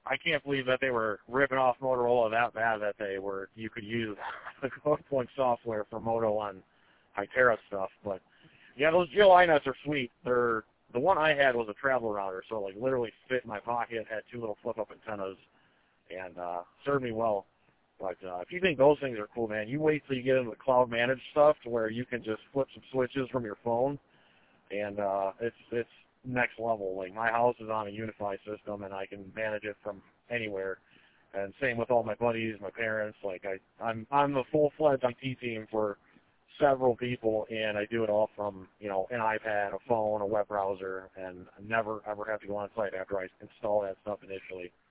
I can't believe that they were ripping off Motorola that bad that you could use the code-point software for Moto on Hytera stuff. But yeah, those GLI nuts are sweet. The one I had was a travel router, so like literally fit in my pocket, had two little flip-up antennas, and served me well. But if you think those things are cool, man, you wait till you get into the cloud-managed stuff to where you can just flip some switches from your phone, and it's next level. Like, my house is on a UniFi system, and I can manage it from anywhere. And same with all my buddies, my parents. Like, I'm a full-fledged IT team for several people, and I do it all from, you know, an iPad, a phone, a web browser, and I never ever have to go on site after I install that stuff initially.